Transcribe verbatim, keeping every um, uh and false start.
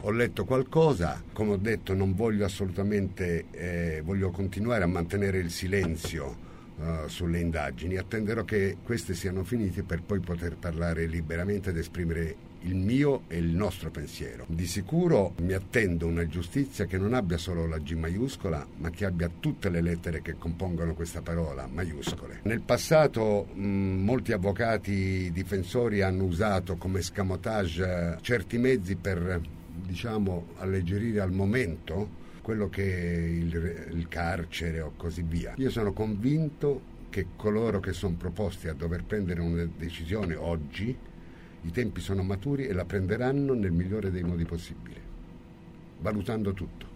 Ho letto qualcosa, come ho detto non voglio assolutamente, eh, voglio continuare a mantenere il silenzio uh, sulle indagini, attenderò che queste siano finite per poi poter parlare liberamente ed esprimere il mio e il nostro pensiero. Di sicuro mi attendo una giustizia che non abbia solo la G maiuscola, ma che abbia tutte le lettere che compongono questa parola, maiuscole. Nel passato mh, molti avvocati difensori hanno usato come escamotage certi mezzi per, diciamo, alleggerire al momento quello che è il, il carcere o così via. Io sono convinto che coloro che sono proposti a dover prendere una decisione oggi, i tempi sono maturi e la prenderanno nel migliore dei modi possibili, valutando tutto.